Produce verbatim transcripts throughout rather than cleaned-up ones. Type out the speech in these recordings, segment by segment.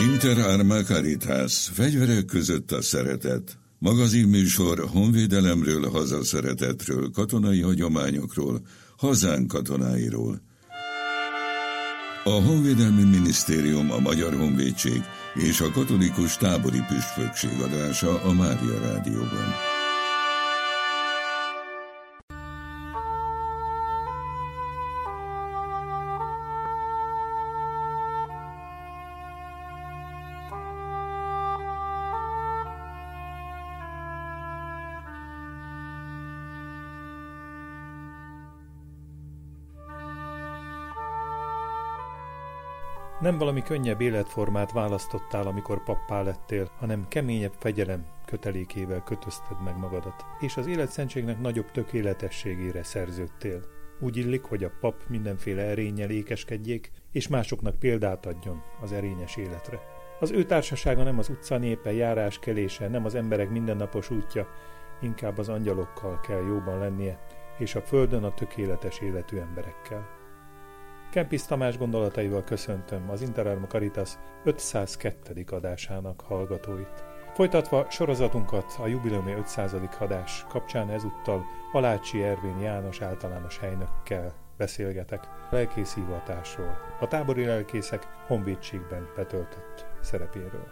Inter Arma Caritas, fegyverek között a szeretet. Magazinműsor honvédelemről, hazaszeretetről, katonai hagyományokról, hazánk katonáiról. A Honvédelmi Minisztérium, a Magyar Honvédség és a Katolikus Tábori Püspökség adása a Mária Rádióban. Nem valami könnyebb életformát választottál, amikor pappá lettél, hanem keményebb fegyelem kötelékével kötözted meg magadat, és az életszentségnek nagyobb tökéletességére szerződtél. Úgy illik, hogy a pap mindenféle erénnyel ékeskedjék, és másoknak példát adjon az erényes életre. Az ő társasága nem az utcanépe, járás kelése, nem az emberek mindennapos útja, inkább az angyalokkal kell jóban lennie, és a földön a tökéletes életű emberekkel. Kempis Tamás gondolataival köszöntöm az Inter Arma Caritas ötszázkettő. adásának hallgatóit. Folytatva sorozatunkat a jubileumi ötszázadik adás kapcsán ezúttal Alácsi Ervin János általános helynökkel beszélgetek lelkész hivatásról, a tábori lelkészek honvédségben betöltött szerepéről.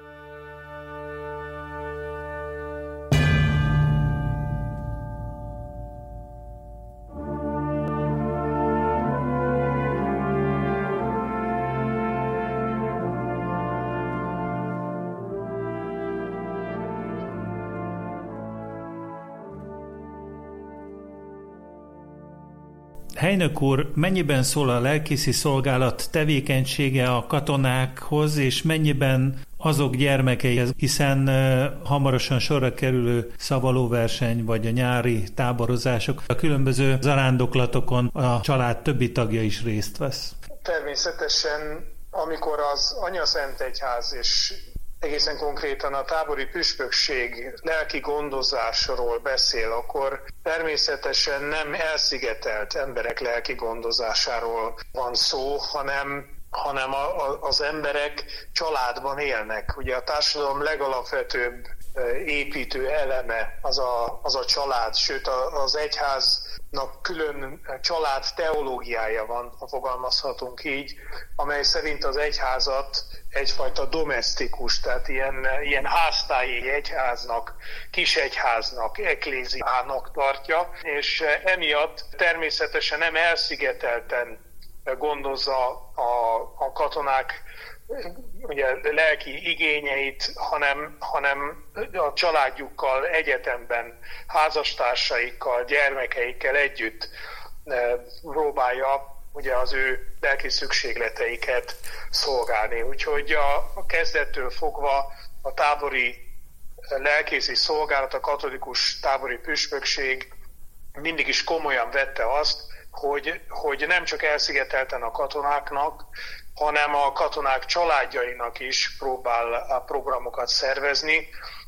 Helynök úr, mennyiben szól a lelkészi szolgálat tevékenysége a katonákhoz, és mennyiben azok gyermekeihez, hiszen uh, hamarosan sorra kerülő szavalóverseny vagy a nyári táborozások, a különböző zarándoklatokon a család többi tagja is részt vesz? Természetesen, amikor az Anyaszentegyház és egészen konkrétan a tábori püspökség lelki gondozásról beszél, akkor természetesen nem elszigetelt emberek lelki gondozásáról van szó, hanem, hanem a, a, az emberek családban élnek. Ugye a társadalom legalapvetőbb építő eleme az a, az a család, sőt az egyháznak külön család teológiája van, ha fogalmazhatunk így, amely szerint az egyházat egyfajta domesztikus, tehát ilyen, ilyen háztáji egyháznak, kisegyháznak, ekléziának tartja, és emiatt természetesen nem elszigetelten gondozza a, a katonák ugye, lelki igényeit, hanem, hanem a családjukkal egyetemben, házastársaikkal, gyermekeikkel együtt próbálja ugye az ő lelki szükségleteiket szolgálni. Úgyhogy a, a kezdettől fogva a tábori lelkészi szolgálat, a katolikus tábori püspökség mindig is komolyan vette azt, hogy, hogy nem csak elszigetelten a katonáknak, hanem a katonák családjainak is próbál a programokat szervezni,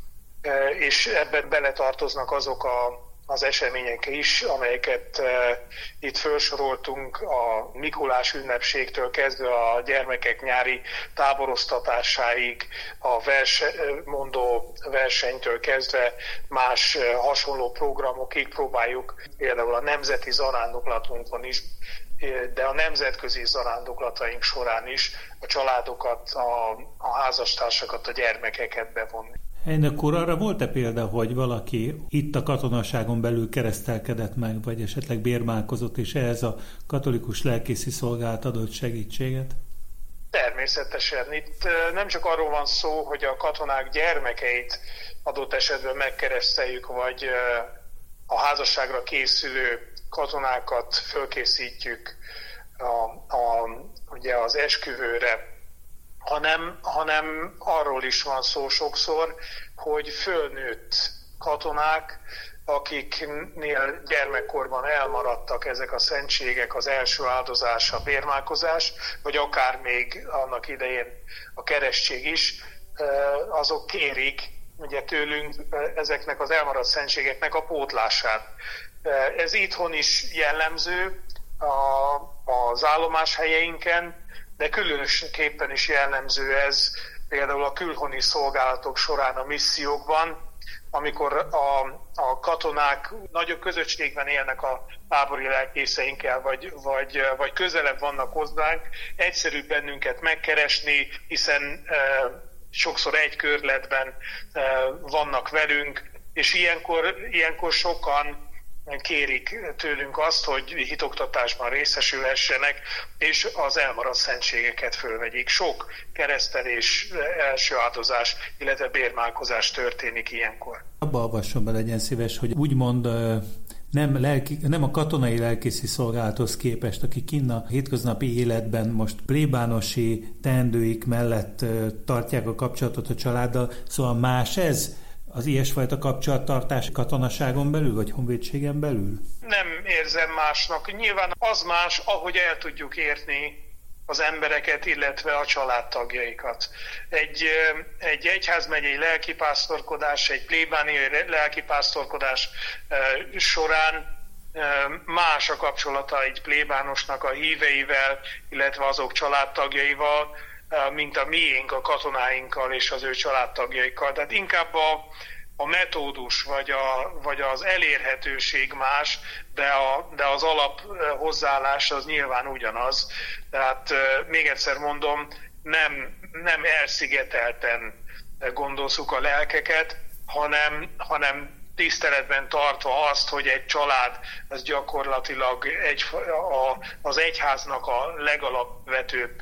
és ebben beletartoznak azok a az események is, amelyeket e, itt felsoroltunk, a Mikulás ünnepségtől kezdve a gyermekek nyári táboroztatásáig, a verse, mondó versenytől kezdve más e, hasonló programokig próbáljuk, például a nemzeti zarándoklatunkon is, de a nemzetközi zarándoklataink során is a családokat, a, a házastársakat, a gyermekeket bevonni. Helynök úr, arra volt-e példa, hogy valaki itt a katonaságon belül keresztelkedett meg, vagy esetleg bérmálkozott, és ehhez a katolikus lelkészi szolgálat adott segítséget? Természetesen. Itt nem csak arról van szó, hogy a katonák gyermekeit adott esetben megkereszteljük, vagy a házasságra készülő katonákat fölkészítjük a, a, ugye az esküvőre, hanem, hanem arról is van szó sokszor, hogy fölnőtt katonák, akiknél gyermekkorban elmaradtak ezek a szentségek, az első áldozás, a bérmálkozás, vagy akár még annak idején a keresztség is, azok kérik ugye tőlünk ezeknek az elmaradt szentségeknek a pótlását. Ez itthon is jellemző az állomáshelyeinken, de különösképpen is jellemző ez például a külhoni szolgálatok során a missziókban, amikor a, a katonák nagyobb közösségben élnek a tábori lelkészeinkkel, vagy, vagy, vagy közelebb vannak hozzánk, egyszerűbb bennünket megkeresni, hiszen e, sokszor egy körletben e, vannak velünk, és ilyenkor, ilyenkor sokan kérik tőlünk azt, hogy hitoktatásban részesülhessenek, és az elmaradt szentségeket fölvegyék. Sok keresztelés, első áldozás, illetve bérmálkozás történik ilyenkor. Abba avasson be, legyen szíves, hogy úgymond nem, lelki, nem a katonai lelkészi szolgálathoz képest, akik kinn a hétköznapi életben most plébánosi teendőik mellett tartják a kapcsolatot a családdal, szóval más ez? Az ilyesfajta kapcsolattartás katonaságon belül, vagy honvédségen belül? Nem érzem másnak. Nyilván az más, ahogy el tudjuk érni az embereket, illetve a családtagjaikat. Egy, egy egyházmegyei lelkipásztorkodás, egy plébániai lelkipásztorkodás során más a kapcsolata egy plébánosnak a híveivel, illetve azok családtagjaival, mint a miénk a katonáinkkal és az ő családtagjaikkal. Tehát inkább a, a metódus vagy, a, vagy az elérhetőség más, de, a, de az alap hozzáállás az nyilván ugyanaz. Tehát még egyszer mondom, nem, nem elszigetelten gondozzuk a lelkeket, hanem, hanem tiszteletben tartva azt, hogy egy család az gyakorlatilag egy, a, az egyháznak a legalapvetőbb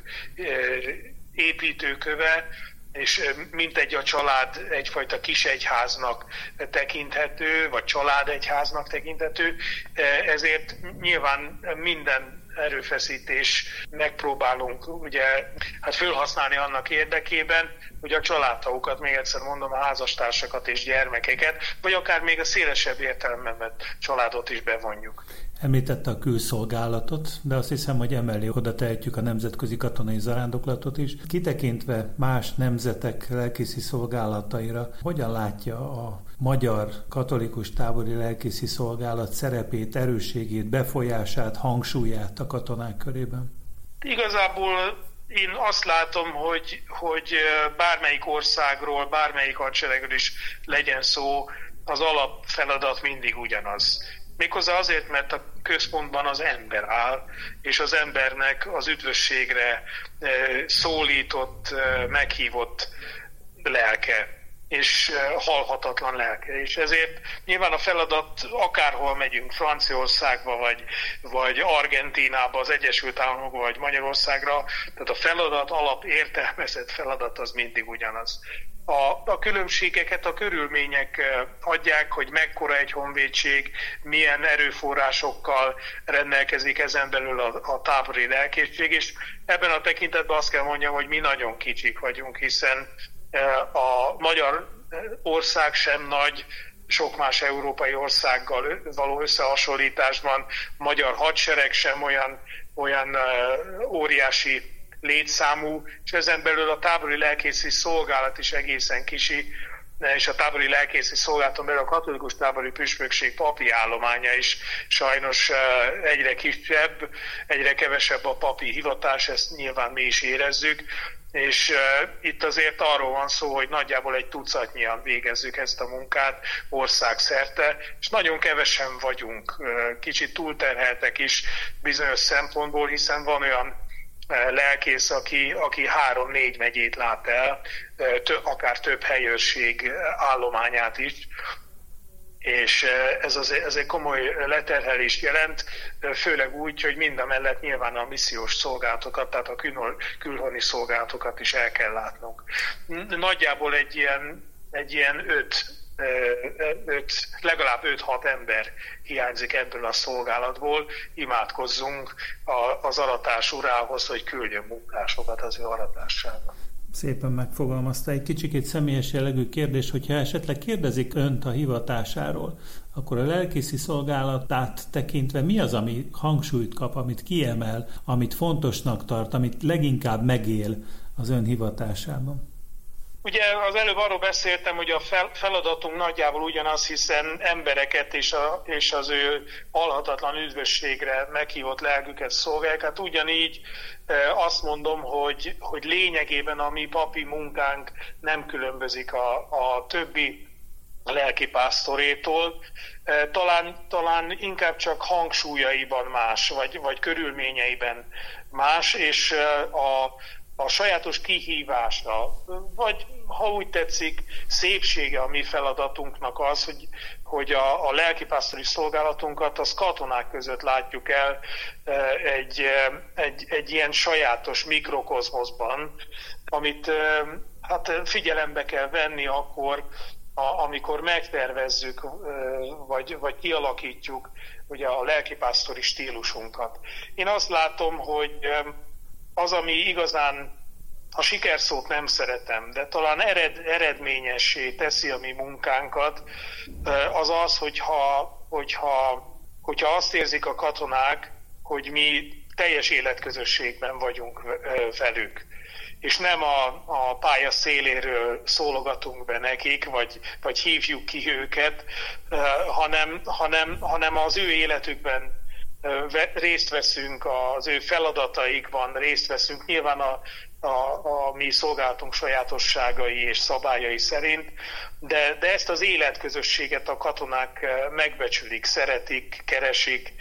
építőköve, és mintegy a család egyfajta kisegyháznak tekinthető, vagy családegyháznak tekinthető, ezért nyilván minden erőfeszítés megpróbálunk ugye, hát fölhasználni annak érdekében, hogy a családtagokat, még egyszer mondom, a házastársakat és gyermekeket, vagy akár még a szélesebb értelemben vett családot is bevonjuk. Említette a külszolgálatot, de azt hiszem, hogy emellé oda tehetjük a nemzetközi katonai zarándoklatot is. Kitekintve más nemzetek lelkészi szolgálataira, hogyan látja a magyar katolikus tábori lelkészi szolgálat szerepét, erősségét, befolyását, hangsúlyát a katonák körében? Igazából én azt látom, hogy, hogy bármelyik országról, bármelyik hadseregről is legyen szó, az alapfeladat mindig ugyanaz. Méghozzá azért, mert a központban az ember áll, és az embernek az üdvösségre szólított, meghívott lelke, és halhatatlan lelke. És ezért nyilván a feladat, akárhol megyünk, Franciaországba, vagy, vagy Argentínába, az Egyesült Államokba, vagy Magyarországra, tehát a feladat, alap értelmezett feladat az mindig ugyanaz. A, a különbségeket a körülmények adják, hogy mekkora egy honvédség, milyen erőforrásokkal rendelkezik ezen belül a, a tábori lelkészség, és ebben a tekintetben azt kell mondjam, hogy mi nagyon kicsik vagyunk, hiszen a magyar ország sem nagy, sok más európai országgal való összehasonlításban, magyar hadsereg sem olyan, olyan óriási létszámú, és ezen belül a tábori lelkészi szolgálat is egészen kisi, és a tábori lelkészi szolgálaton belül a katolikus tábori püspökség papi állománya is sajnos egyre kisebb, egyre kevesebb a papi hivatás, ezt nyilván mi is érezzük, és uh, itt azért arról van szó, hogy nagyjából egy tucatnyian végezzük ezt a munkát országszerte, és nagyon kevesen vagyunk, uh, kicsit túlterheltek is bizonyos szempontból, hiszen van olyan uh, lelkész, aki, aki három-négy megyét lát el, uh, tö, akár több helyőrség állományát is, és ez, az, ez egy komoly leterhelést jelent, főleg úgy, hogy mindamellett nyilván a missziós szolgálatokat, tehát a kül, külhoni szolgálatokat is el kell látnunk. Nagyjából egy ilyen, egy ilyen öt, öt, legalább öt-hat ember hiányzik ebből a szolgálatból. Imádkozzunk az aratás urához, hogy küldjön munkásokat az ő aratásába. Szépen megfogalmazta. Egy kicsikét személyes jellegű kérdés, hogyha esetleg kérdezik önt a hivatásáról, akkor a lelkészi szolgálatát tekintve mi az, ami hangsúlyt kap, amit kiemel, amit fontosnak tart, amit leginkább megél az ön hivatásában? Ugye az előbb arról beszéltem, hogy a fel, feladatunk nagyjából ugyanaz, hiszen embereket és, a, és az ő halhatatlan üdvösségre meghívott lelküket szolgálják. Hát ugyanígy e, azt mondom, hogy, hogy lényegében a mi papi munkánk nem különbözik a, a többi lelkipásztorétól. E, talán, talán inkább csak hangsúlyaiban más, vagy, vagy körülményeiben más, és a a sajátos kihívása, vagy ha úgy tetszik, szépsége a mi feladatunknak az, hogy, hogy a, a lelkipásztori szolgálatunkat az katonák között látjuk el egy, egy, egy ilyen sajátos mikrokozmoszban, amit hát figyelembe kell venni akkor, a, amikor megtervezzük, vagy, vagy kialakítjuk ugye a lelkipásztori stílusunkat. Én azt látom, hogy az, ami igazán, a sikerszót nem szeretem, de talán ered, eredményessé teszi a mi munkánkat, az az, hogyha, hogyha, hogyha azt érzik a katonák, hogy mi teljes életközösségben vagyunk velük, és nem a, a pálya széléről szólogatunk be nekik, vagy, vagy hívjuk ki őket, hanem, hanem, hanem az ő életükben részt veszünk, az ő feladataikban részt veszünk, nyilván a, a, a mi szolgálatunk sajátosságai és szabályai szerint, de, de ezt az életközösséget a katonák megbecsülik, szeretik, keresik,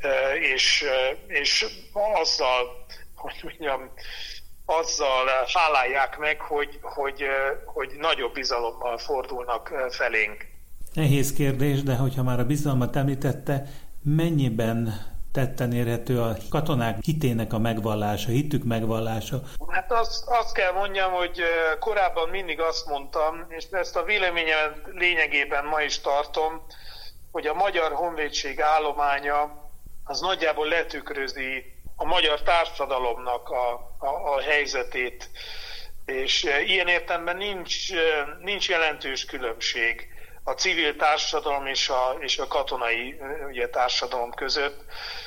és, és azzal, hogy mondjam, azzal hálálják meg, hogy, hogy, hogy nagyobb bizalommal fordulnak felénk. Nehéz kérdés, de hogyha már a bizalmat említette, mennyiben tetten érhető a katonák hitének a megvallása, hitük megvallása? Hát azt, azt kell mondjam, hogy korábban mindig azt mondtam, és ezt a véleményemet lényegében ma is tartom, hogy a Magyar Honvédség állománya az nagyjából letükrözi a magyar társadalomnak a, a, a helyzetét, és ilyen értelemben nincs, nincs jelentős különbség a civil társadalom és a, és a katonai ugye, társadalom között,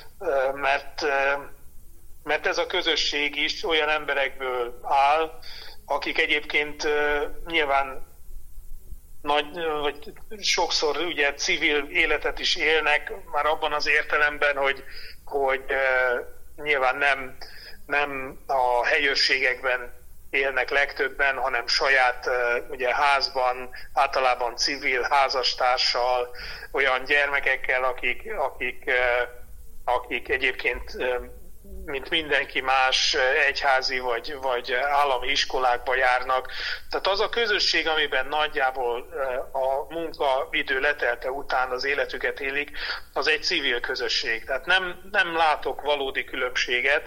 mert, mert ez a közösség is olyan emberekből áll, akik egyébként nyilván nagy, vagy sokszor ugye civil életet is élnek, már abban az értelemben, hogy, hogy nyilván nem, nem a helyőrségekben élnek legtöbben, hanem saját ugye, házban, általában civil házastársal, olyan gyermekekkel, akik, akik, akik egyébként, mint mindenki más, egyházi vagy, vagy állami iskolákba járnak. Tehát az a közösség, amiben nagyjából a munkaidő letelte után az életüket élik, az egy civil közösség. Tehát nem, nem látok valódi különbséget,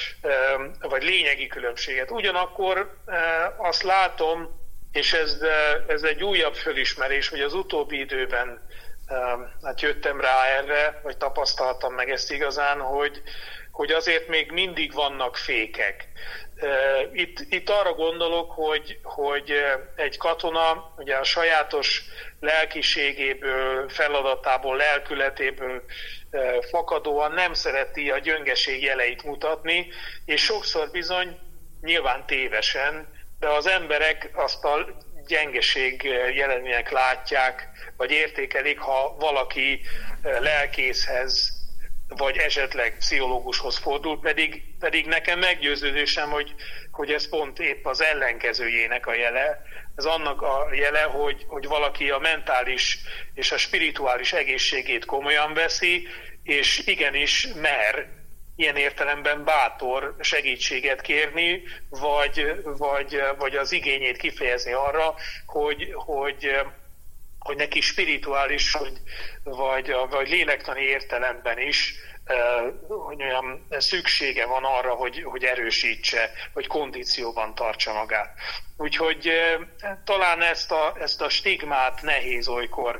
vagy lényegi különbséget. Ugyanakkor azt látom, és ez, ez egy újabb fölismerés, hogy az utóbbi időben hát jöttem rá erre, vagy tapasztaltam meg ezt igazán, hogy hogy azért még mindig vannak fékek. Itt, itt arra gondolok, hogy, hogy egy katona ugye a sajátos lelkiségéből, feladatából, lelkületéből fakadóan nem szereti a gyöngeség jeleit mutatni, és sokszor bizony, nyilván tévesen, de az emberek azt a gyengeség jelenének látják, vagy értékelik, ha valaki lelkészhez vagy esetleg pszichológushoz fordul, pedig, pedig nekem meggyőződésem, hogy, hogy ez pont épp az ellenkezőjének a jele. Ez annak a jele, hogy, hogy valaki a mentális és a spirituális egészségét komolyan veszi, és igenis mer ilyen értelemben bátor segítséget kérni, vagy, vagy, vagy az igényét kifejezni arra, hogy, hogy hogy neki spirituális, vagy, vagy, vagy lélektani értelemben is hogy olyan szüksége van arra, hogy, hogy erősítse, vagy kondícióban tartsa magát. Úgyhogy talán ezt a, ezt a stigmát nehéz olykor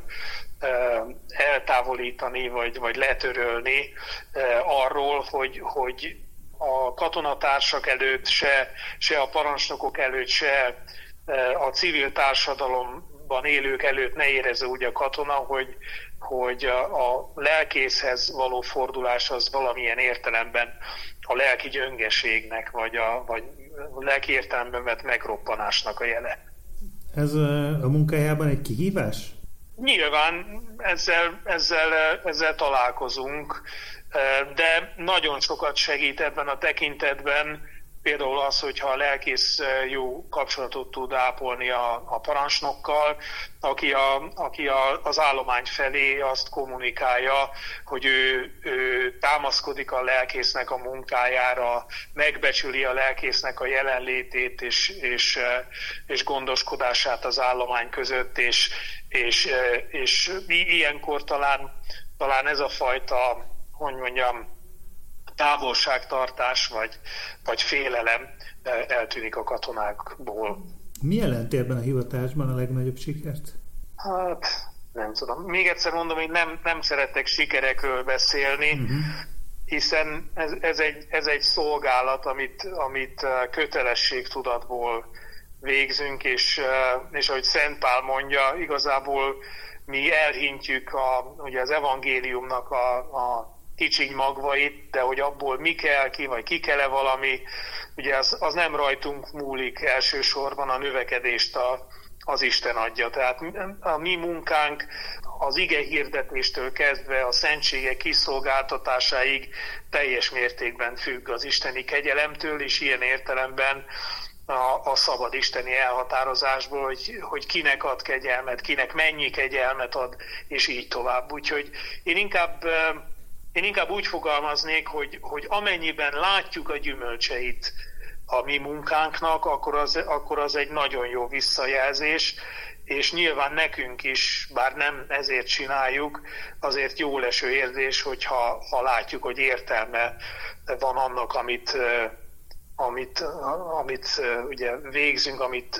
eltávolítani, vagy, vagy letörölni arról, hogy, hogy a katonatársak előtt, se, se a parancsnokok előtt, se a civil társadalomban élők előtt ne érezze úgy a katona, hogy, hogy a, a lelkészhez való fordulás az valamilyen értelemben a lelki gyöngeségnek, vagy a, vagy a lelki értelemben vett megroppanásnak a jele. Ez a munkájában egy kihívás? Nyilván ezzel, ezzel, ezzel találkozunk, de nagyon sokat segít ebben a tekintetben, például az, hogyha a lelkész jó kapcsolatot tud ápolni a, a parancsnokkal, aki, a, aki a, az állomány felé azt kommunikálja, hogy ő, ő támaszkodik a lelkésznek a munkájára, megbecsüli a lelkésznek a jelenlétét és, és, és gondoskodását az állomány között, és, és, és ilyenkor talán, talán ez a fajta, hogy mondjam, távolságtartás vagy, vagy félelem eltűnik a katonákból. Mi jelenti ebben a hivatásban a legnagyobb sikert? Hát, nem tudom. Még egyszer mondom, hogy nem, nem szeretek sikerekről beszélni, uh-huh. hiszen ez, ez, egy, ez egy szolgálat, amit, amit kötelességtudatból végzünk, és, és ahogy Szent Pál mondja, igazából mi elhintjük a, ugye az evangéliumnak a, a kicsiny magvait, de hogy abból mi kell ki, vagy ki kell-e valami, ugye az, az nem rajtunk múlik elsősorban, a növekedést a, az Isten adja. Tehát a mi munkánk az ige hirdetéstől kezdve a szentségek kiszolgáltatásáig teljes mértékben függ az isteni kegyelemtől, és ilyen értelemben a, a szabad isteni elhatározásból, hogy, hogy kinek ad kegyelmet, kinek mennyi kegyelmet ad, és így tovább. Úgyhogy én inkább Én inkább úgy fogalmaznék, hogy, hogy amennyiben látjuk a gyümölcseit a mi munkánknak, akkor az, akkor az egy nagyon jó visszajelzés, és nyilván nekünk is, bár nem ezért csináljuk, azért jó leső érzés, hogyha ha látjuk, hogy értelme van annak, amit, amit, amit ugye végzünk, amit,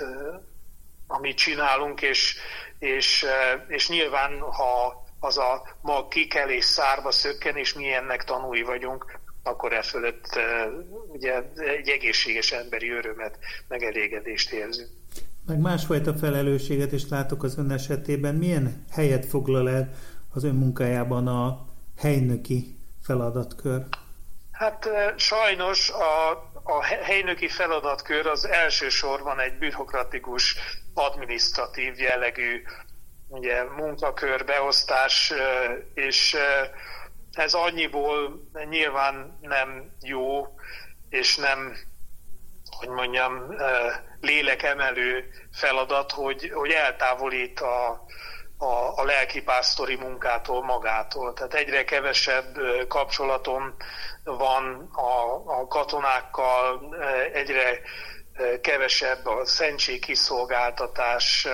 amit csinálunk, és, és, és nyilván, ha az a mag kikel és szárba szökken, és mi ennek tanúi vagyunk, akkor e fölött ugye egy egészséges emberi örömet, meg elégedést érzünk. Meg másfajta felelősséget is látok az ön esetében. Milyen helyet foglal el az ön munkájában a helynöki feladatkör? Hát sajnos a, a helynöki feladatkör az elsősorban egy bürokratikus, adminisztratív jellegű ugye, munkakör, beosztás, és ez annyiból nyilván nem jó, és nem, hogy mondjam, lélekemelő feladat, hogy, hogy eltávolít a, a, a lelkipásztori munkától magától. Tehát egyre kevesebb kapcsolatom van a, a katonákkal, egyre kevesebb a szentség kiszolgáltatás,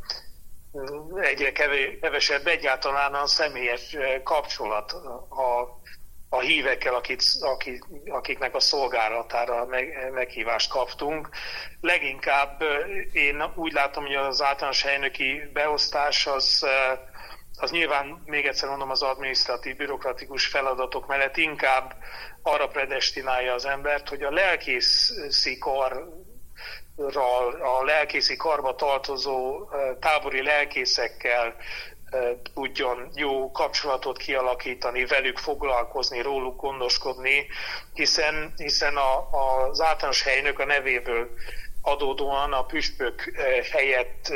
egyre kevesebb egyáltalán a személyes kapcsolat a, a hívekkel, akik, akik, akiknek a szolgálatára meg, meghívást kaptunk. Leginkább én úgy látom, hogy az általános helynöki beosztás az, az nyilván, még egyszer mondom, az adminisztratív, bürokratikus feladatok mellett inkább arra predestinálja az embert, hogy a lelkészi kar a lelkészi karba tartozó tábori lelkészekkel tudjon jó kapcsolatot kialakítani, velük foglalkozni, róluk gondoskodni, hiszen, hiszen a, az általános helynök a nevéből adódóan a püspök helyett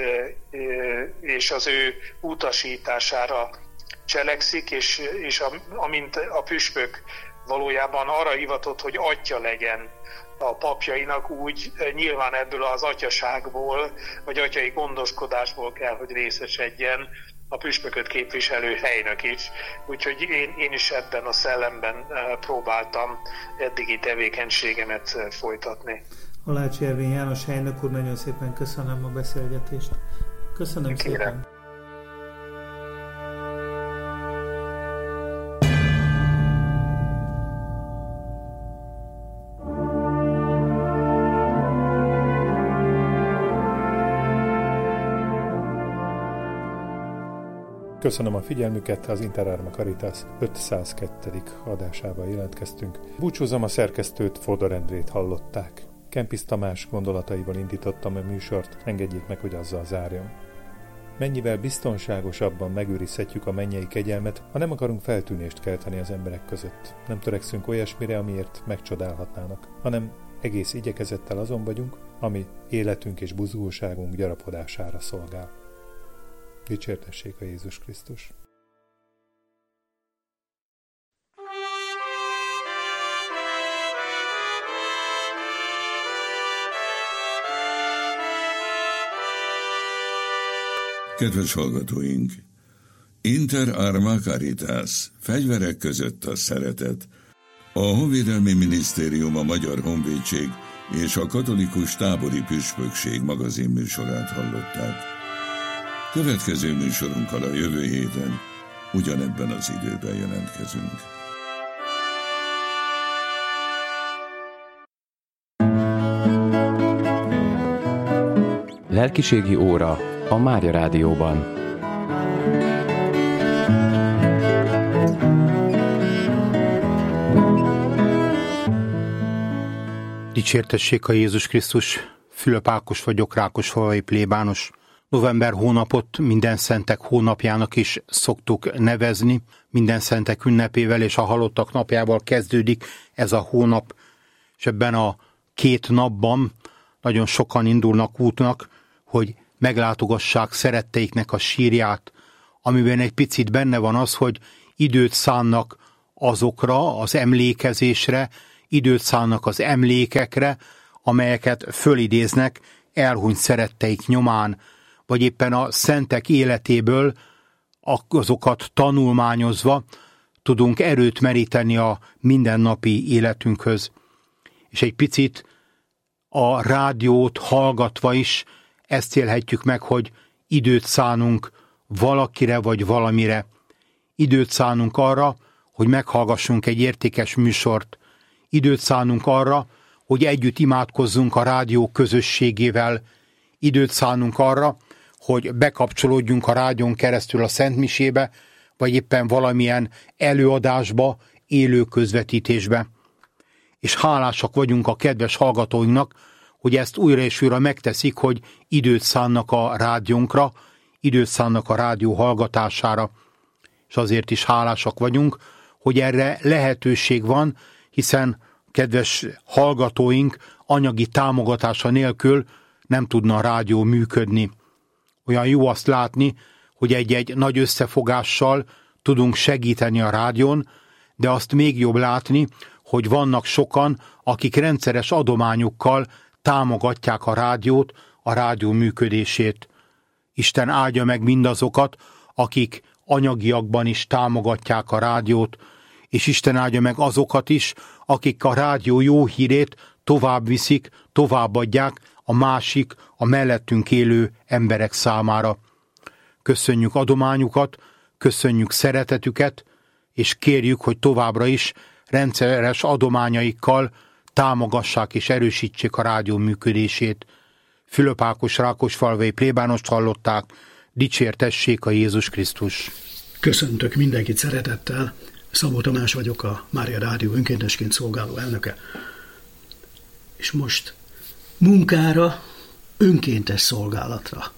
és az ő utasítására cselekszik, és, és a, amint a püspök valójában arra hivatott, hogy atya legyen a papjainak, úgy nyilván ebből az atyaságból, vagy atyai gondoskodásból kell, hogy részesedjen a püspököt képviselő helynök is. Úgyhogy én, én is ebben a szellemben próbáltam eddigi tevékenységemet folytatni. Alácsi Ervin János helynök úr, nagyon szépen köszönöm a beszélgetést. Köszönöm Kérem. szépen. Köszönöm a figyelmüket, az Interárma Caritas ötszázkettő. adásával jelentkeztünk. Búcsúzom, a szerkesztőt, Fodor Endrét hallották. Kempis Tamás gondolataival indítottam a műsort, engedjék meg, hogy azzal zárjam. Mennyivel biztonságosabban megőrizhetjük a mennyei kegyelmet, ha nem akarunk feltűnést kelteni az emberek között. Nem törekszünk olyasmire, amiért megcsodálhatnának, hanem egész igyekezettel azon vagyunk, ami életünk és buzgóságunk gyarapodására szolgál. Dicsértessék a Jézus Krisztus! Kedves hallgatóink! Inter arma caritas, fegyverek között a szeretet. A Honvédelmi Minisztérium, a Magyar Honvédség és a Katolikus Tábori Püspökség magazinműsorát hallották. Következő műsorunkkal a jövő héten ugyanebben az időben jelentkezünk. Lelkiségi óra a Mária Rádióban. Dicsértessék a Jézus Krisztus! Fülöp Ákos vagyok, Rákosfalvai plébános. November hónapot minden szentek hónapjának is szoktuk nevezni. Minden szentek ünnepével és a halottak napjával kezdődik ez a hónap, és ebben a két napban nagyon sokan indulnak útnak, hogy meglátogassák szeretteiknek a sírját, amiben egy picit benne van az, hogy időt szánnak azokra, az emlékezésre, időt szánnak az emlékekre, amelyeket fölidéznek elhunyt szeretteik nyomán, vagy éppen a szentek életéből azokat tanulmányozva tudunk erőt meríteni a mindennapi életünkhöz. És egy picit a rádiót hallgatva is ezt élhetjük meg, hogy időt szánunk valakire vagy valamire. Időt szánunk arra, hogy meghallgassunk egy értékes műsort. Időt szánunk arra, hogy együtt imádkozzunk a rádió közösségével. Időt szánunk arra, hogy bekapcsolódjunk a rádión keresztül a szentmisébe, vagy éppen valamilyen előadásba, élő közvetítésbe. És hálásak vagyunk a kedves hallgatóinknak, hogy ezt újra és újra megteszik, hogy időt szánnak a rádiónkra, időt szánnak a rádió hallgatására. És azért is hálásak vagyunk, hogy erre lehetőség van, hiszen kedves hallgatóink anyagi támogatása nélkül nem tudna a rádió működni. Olyan jó azt látni, hogy egy-egy nagy összefogással tudunk segíteni a rádión, de azt még jobb látni, hogy vannak sokan, akik rendszeres adományokkal támogatják a rádiót, a rádió működését. Isten áldja meg mindazokat, akik anyagiakban is támogatják a rádiót, és Isten áldja meg azokat is, akik a rádió jó hírét tovább viszik, továbbadják a másik, a mellettünk élő emberek számára. Köszönjük adományukat, köszönjük szeretetüket, és kérjük, hogy továbbra is rendszeres adományaikkal támogassák és erősítsék a rádió működését. Fülöp Ákos Rákosfalvai plébánost hallották, dicsértessék a Jézus Krisztus! Köszöntök mindenkit szeretettel, Szabó Tamás vagyok, a Mária Rádió önkéntesként szolgáló elnöke. És most munkára, önkéntes szolgálatra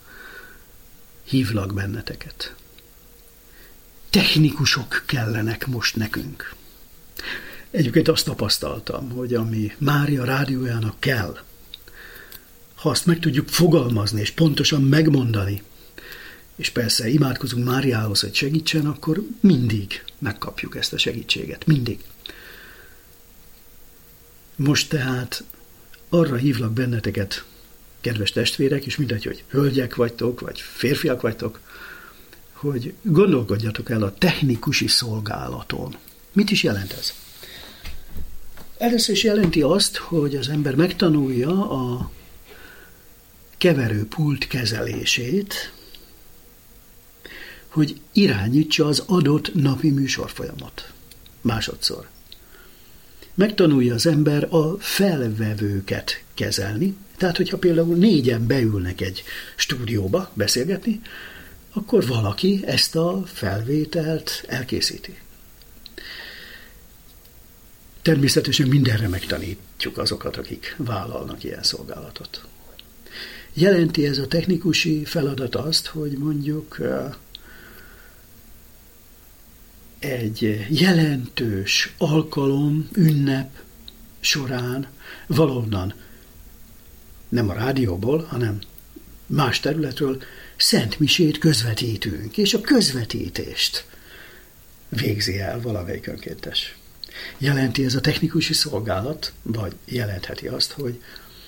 hívlak benneteket. Technikusok kellenek most nekünk. Egyébként azt tapasztaltam, hogy ami Mária Rádiójának kell, ha azt meg tudjuk fogalmazni és pontosan megmondani, és persze imádkozunk Máriához, hogy segítsen, akkor mindig megkapjuk ezt a segítséget. Mindig. Most tehát arra hívlak benneteket, kedves testvérek, és mindegy, hogy hölgyek vagytok, vagy férfiak vagytok, hogy gondolkodjatok el a technikusi szolgálaton. Mit is jelent ez? Először is jelenti azt, hogy az ember megtanulja a keverőpult kezelését, hogy irányítsa az adott napi műsorfolyamot. Másodszor. Megtanulja az ember a felvevőket kezelni, tehát hogyha például négyen beülnek egy stúdióba beszélgetni, akkor valaki ezt a felvételt elkészíti. Természetesen mindenre megtanítjuk azokat, akik vállalnak ilyen szolgálatot. Jelenti ez a technikusi feladat azt, hogy mondjuk egy jelentős alkalom, ünnep során valonnan, nem a rádióból, hanem más területről szentmisét közvetítünk, és a közvetítést végzi el valamelyik önkéntes. Jelenti ez a technikusi szolgálat, vagy jelentheti azt, hogy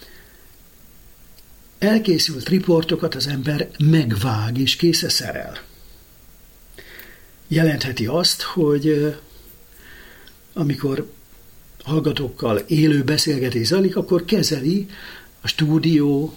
elkészült riportokat az ember megvág és készre szerel. Jelentheti azt, hogy amikor hallgatókkal élő beszélgetés zajlik, akkor kezeli a stúdióban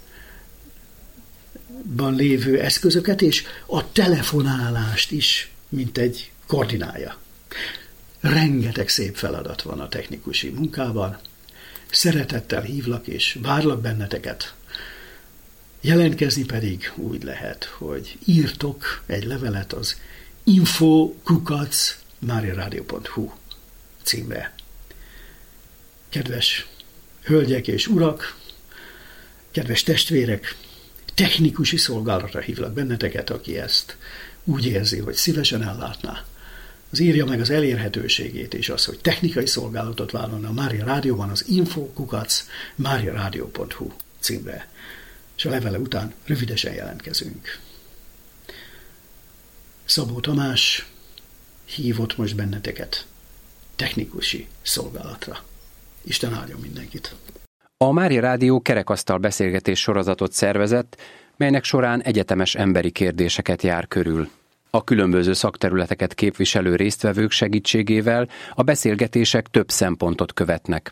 lévő eszközöket, és a telefonálást is, mint egy koordinálja. Rengeteg szép feladat van a technikusi munkában. Szeretettel hívlak és várlak benneteket. Jelentkezni pedig úgy lehet, hogy írtok egy levelet az info kukac mariaradio pont hu címre. Kedves hölgyek és urak, kedves testvérek, technikusi szolgálatra hívlak benneteket, aki ezt úgy érzi, hogy szívesen ellátná. Az írja meg az elérhetőségét, és az, hogy technikai szolgálatot vállalna a Mária Rádióban, az info kukac mariaradio pont hu címre. És a levele után rövidesen jelentkezünk. Szabó Tamás hívott most benneteket technikusi szolgálatra. Isten áldjon mindenkit! A Mária Rádió kerekasztal beszélgetés sorozatot szervezett, melynek során egyetemes emberi kérdéseket jár körül. A különböző szakterületeket képviselő résztvevők segítségével a beszélgetések több szempontot követnek.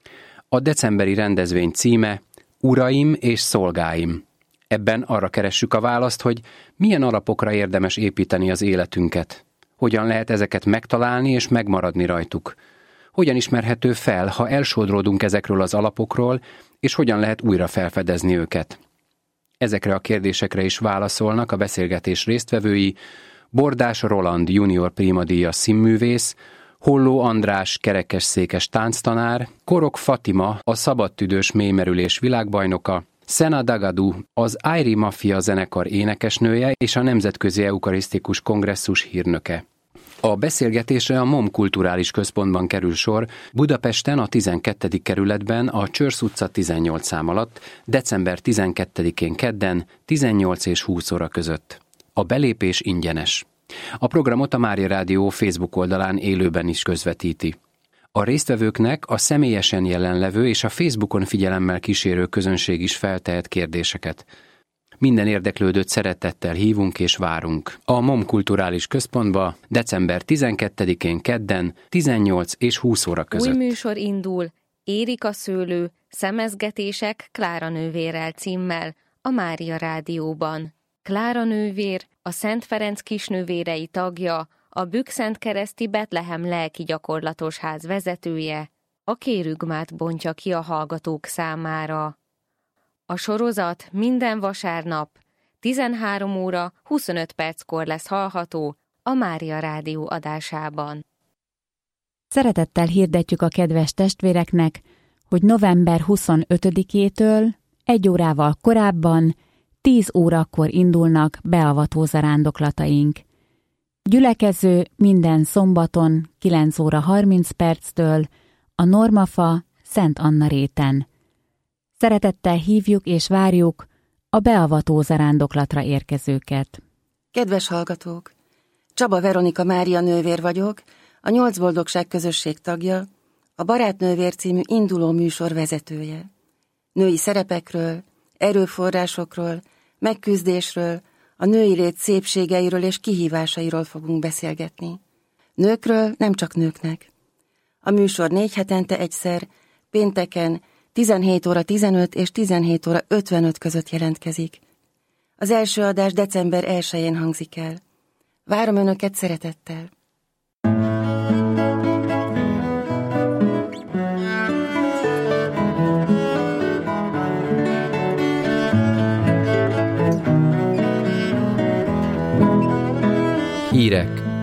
A decemberi rendezvény címe Uraim és szolgáim. Ebben arra keressük a választ, hogy milyen alapokra érdemes építeni az életünket. Hogyan lehet ezeket megtalálni és megmaradni rajtuk. Hogyan ismerhető fel, ha elsodródunk ezekről az alapokról, és hogyan lehet újra felfedezni őket. Ezekre a kérdésekre is válaszolnak a beszélgetés résztvevői, Bordás Roland junior primadíjas színművész, Holló András kerekesszékes tánctanár, Korok Fatima a szabadtüdős mélymerülés világbajnoka, Sena Dagadu az Airi Mafia zenekar énekesnője és a Nemzetközi Eukarisztikus Kongresszus hírnöke. A beszélgetésre a MOM Kulturális Központban kerül sor Budapesten a tizenkettedik kerületben a Csörsz utca tizennyolc szám alatt december tizenkettedikén kedden tizennyolc és húsz óra között. A belépés ingyenes. A programot a Mária Rádió Facebook oldalán élőben is közvetíti. A résztvevőknek a személyesen jelenlevő és a Facebookon figyelemmel kísérő közönség is feltehet kérdéseket. Minden érdeklődőt szeretettel hívunk és várunk. A MOM Kulturális Központba december tizenkettedikén kedden tizennyolc és húsz óra között. Új műsor indul, Érik a szőlő, szemezgetések Klára nővérrel címmel a Mária Rádióban. Klára nővér, a Szent Ferenc kisnővérei tagja, a Bükszentkereszti Betlehem lelki gyakorlatos ház vezetője, a kérügmát bontja ki a hallgatók számára. A sorozat minden vasárnap tizenhárom óra huszonöt perckor lesz hallható a Mária Rádió adásában. Szeretettel hirdetjük a kedves testvéreknek, hogy november huszonötödikétől egy órával korábban tíz órakor indulnak beavató zarándoklataink. Gyülekező minden szombaton kilenc óra harminc perctől a Normafa Szent Anna réten. Szeretettel hívjuk és várjuk a beavató zarándoklatra érkezőket. Kedves hallgatók! Csaba Veronika Mária nővér vagyok, a Nyolc Boldogság közösség tagja, a Barátnővér című induló műsor vezetője. Női szerepekről, erőforrásokról, megküzdésről, a női lét szépségeiről és kihívásairól fogunk beszélgetni. Nőkről, nem csak nőknek. A műsor négy hetente egyszer, pénteken, tizenhét óra tizenöt és tizenhét óra ötvenöt között jelentkezik. Az első adás december elsején hangzik el. Várom Önöket szeretettel! Hírek.